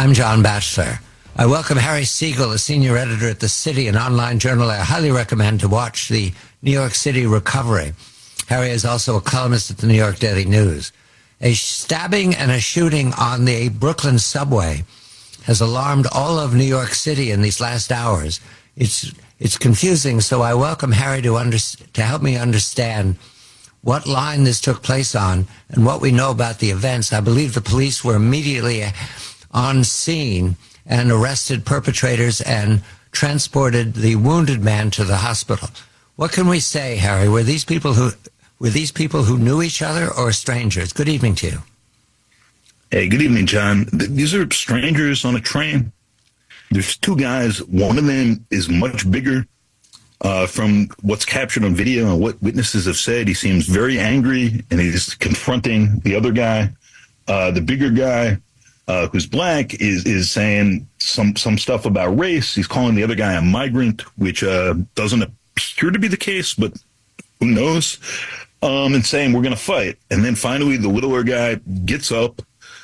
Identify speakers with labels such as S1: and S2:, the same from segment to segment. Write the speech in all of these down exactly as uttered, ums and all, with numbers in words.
S1: I'm John Batchelor. I welcome Harry Siegel, a senior editor at The City, an online journal I highly recommend to watch the New York City recovery. Harry is also a columnist at the New York Daily News. A stabbing and a shooting on the Brooklyn subway has alarmed all of New York City in these last hours. It's it's confusing, so I welcome Harry to under, to help me understand what line this took place on and what we know about the events. I believe the police were immediately on scene and arrested perpetrators and transported the wounded man to the hospital. What can we say, Harry? Were these people who were these people who knew each other or strangers? Good evening to you.
S2: Hey, good evening, John. These are strangers on a train. There's two guys. One of them is much bigger. Uh, from what's captured on video and what witnesses have said, he seems very angry, and he's confronting the other guy. Uh, the bigger guy, uh, who's black, is is saying some some stuff about race. He's calling the other guy a migrant, which uh, doesn't appear to be the case, but who knows? Um, and saying, we're going to fight. And then finally, the littler guy gets up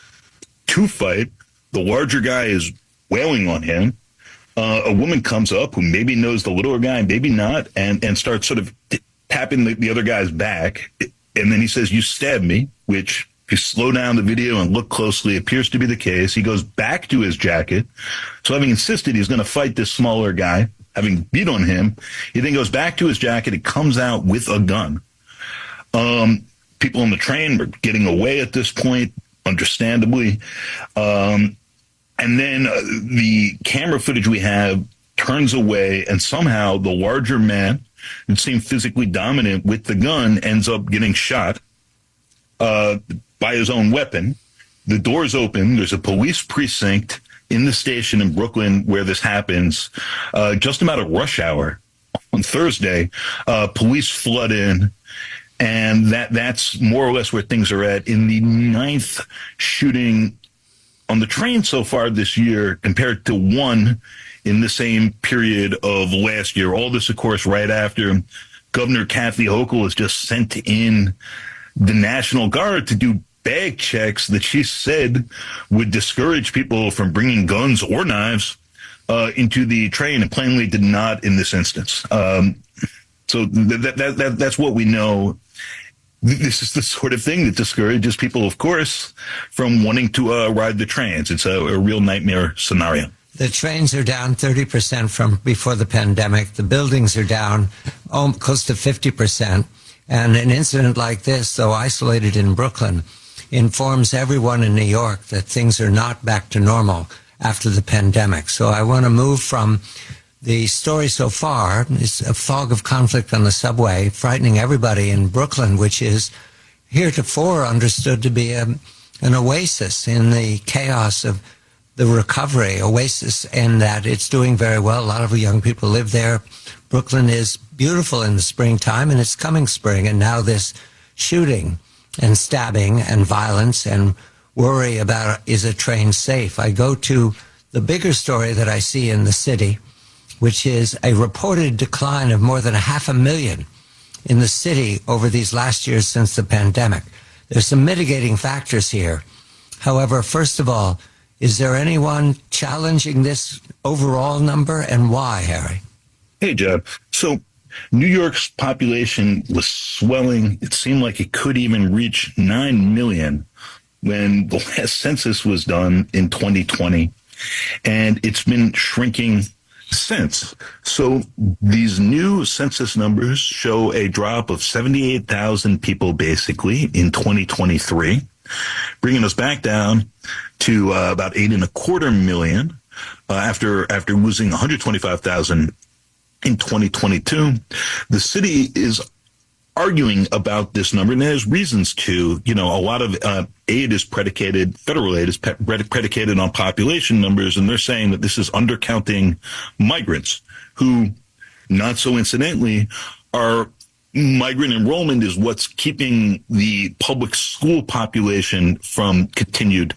S2: to fight. The larger guy is wailing on him. Uh, a woman comes up who maybe knows the littler guy, maybe not, and, and starts sort of t- tapping the, the other guy's back. And then he says, you stabbed me, which, if you slow down the video and look closely, appears to be the case. He goes back to his jacket. So having insisted he's going to fight this smaller guy, having beat on him, he then goes back to his jacket. He comes out with a gun. Um, people on the train are getting away at this point, understandably. Um, and then uh, the camera footage we have turns away, and somehow the larger man, who seemed physically dominant with the gun, ends up getting shot uh, by his own weapon. The doors open. There's a police precinct in the station in Brooklyn where this happens, uh, just about at rush hour on Thursday. Uh, police flood in. And that that's more or less where things are at. In the ninth shooting on the train so far this year, compared to one in the same period of last year. All this, of course, right after Governor Kathy Hochul has just sent in the National Guard to do bag checks that she said would discourage people from bringing guns or knives uh, into the train, and plainly did not in this instance. Um, so that, that, that that's what we know. This is the sort of thing that discourages people, of course, from wanting to uh, ride the trains. It's a, a real nightmare scenario.
S1: The trains are down thirty percent from before the pandemic. The buildings are down oh, close to fifty percent. And an incident like this, though isolated in Brooklyn, informs everyone in New York that things are not back to normal after the pandemic. So I want to move from the story so far is a fog of conflict on the subway, frightening everybody in Brooklyn, which is heretofore understood to be a, an oasis in the chaos of the recovery, oasis in that it's doing very well. A lot of young people live there. Brooklyn is beautiful in the springtime, and it's coming spring, and now this shooting and stabbing and violence and worry about, is a train safe? I go to the bigger story that I see in the city, which is a reported decline of more than a half a million in the city over these last years since the pandemic. There's some mitigating factors here. However, first of all, is there anyone challenging this overall number, and why, Harry?
S2: Hey, Jeff. So New York's population was swelling. It seemed like it could even reach nine million when the last census was done in twenty twenty. And it's been shrinking since. So these new census numbers show a drop of seventy-eight thousand people basically in twenty twenty-three, bringing us back down to uh, about eight and a quarter million uh, after after losing one hundred twenty-five thousand in twenty twenty-two. The city is arguing about this number, and there's reasons to. You know, a lot of uh, aid is predicated, federal aid is pe- predicated on population numbers, and they're saying that this is undercounting migrants who, not so incidentally, are migrant enrollment is what's keeping the public school population from continued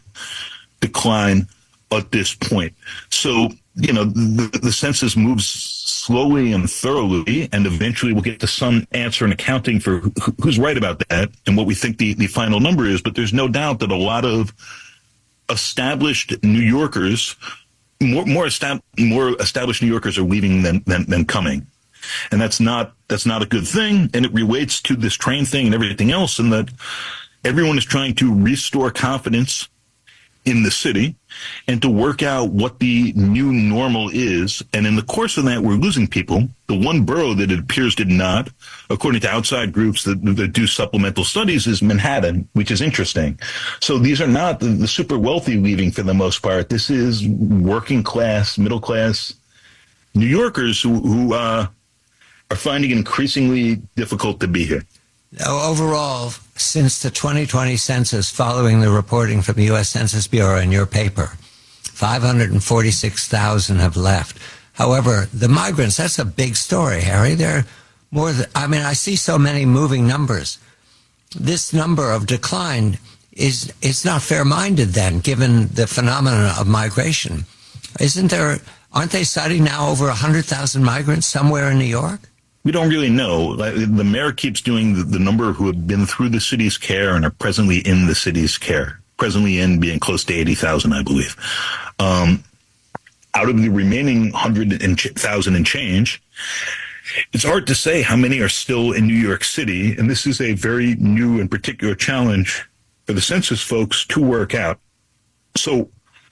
S2: decline at this point. So, you know, the, the census moves slowly and thoroughly, and eventually we'll get to some answer and accounting for who, who's right about that and what we think the, the final number is. But there's no doubt that a lot of established New Yorkers, more more, estab- more established New Yorkers are leaving than, than than coming, and that's not that's not a good thing. And it relates to this train thing and everything else, in that everyone is trying to restore confidence in the city and to work out what the new normal is. And in the course of that, we're losing people. The one borough that it appears did not, according to outside groups that, that do supplemental studies, is Manhattan, which is interesting. So these are not the, the super wealthy leaving for the most part. This is working class, middle class New Yorkers who, who uh, are finding it increasingly difficult to be here.
S1: Now, overall, since the twenty twenty census, following the reporting from the U S Census Bureau in your paper, five hundred forty-six thousand have left. However, the migrants, that's a big story, Harry. They're more than, I mean, I see so many moving numbers. This number of decline is, it's not fair-minded then, given the phenomenon of migration. Isn't there, aren't they citing now over one hundred thousand migrants somewhere in New York?
S2: We don't really know. The mayor keeps doing the, the number who have been through the city's care and are presently in the city's care. Presently in being close to eighty thousand, I believe. Um, out of the remaining one hundred thousand and change, it's hard to say how many are still in New York City. And this is a very new and particular challenge for the census folks to work out. So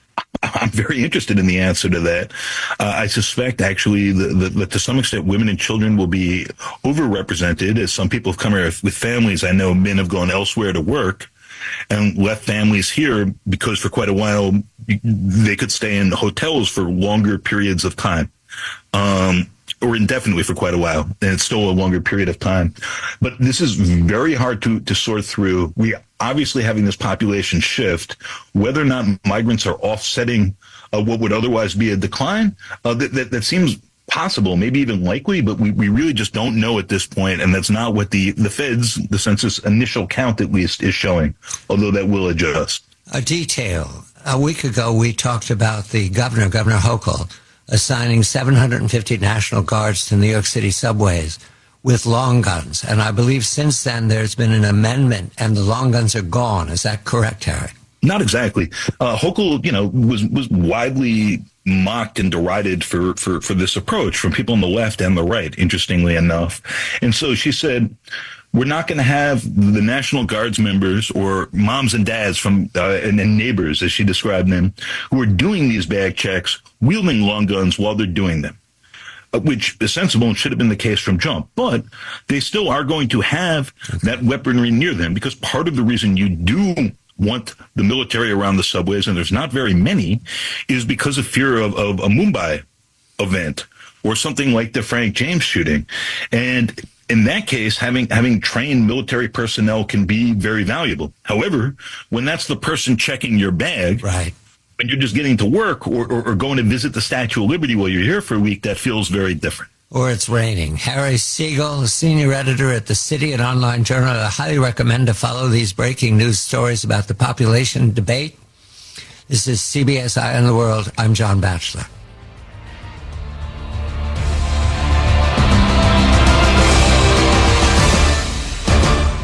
S2: I'm very interested in the answer to that. Uh, I suspect, actually, that to some extent, women and children will be overrepresented, as some people have come here with families. I know men have gone elsewhere to work and left families here because for quite a while they could stay in hotels for longer periods of time. Um, or indefinitely for quite a while, and it's still a longer period of time. But this is very hard to, to sort through. We obviously having this population shift, whether or not migrants are offsetting uh, what would otherwise be a decline, uh, that, that, that seems possible, maybe even likely, but we, we really just don't know at this point, and that's not what the, the Fed's, the census initial count at least, is showing, although that will adjust.
S1: A detail. A week ago, we talked about the governor, Governor Hochul, assigning seven hundred fifty National Guards to New York City subways with long guns. And I believe since then there's been an amendment and the long guns are gone. Is that correct, Harry?
S2: Not exactly. Uh, Hochul, you know, was, was widely mocked and derided for, for, for this approach from people on the left and the right, interestingly enough. And so she said, we're not going to have the National Guards members or moms and dads from uh, and, and neighbors, as she described them, who are doing these bag checks, wielding long guns while they're doing them, uh, which is sensible and should have been the case from jump. But they still are going to have that weaponry near them, because part of the reason you do want the military around the subways, and there's not very many, is because of fear of, of a Mumbai event or something like the Frank James shooting. And in that case, having having trained military personnel can be very valuable. However, when that's the person checking your bag,
S1: right,
S2: when you're just getting to work or, or, or going to visit the Statue of Liberty while you're here for a week, that feels very different.
S1: Or it's raining. Harry Siegel, senior editor at the City and Online Journal. I highly recommend to follow these breaking news stories about the population debate. This is C B S Eye on the World. I'm John Batchelor.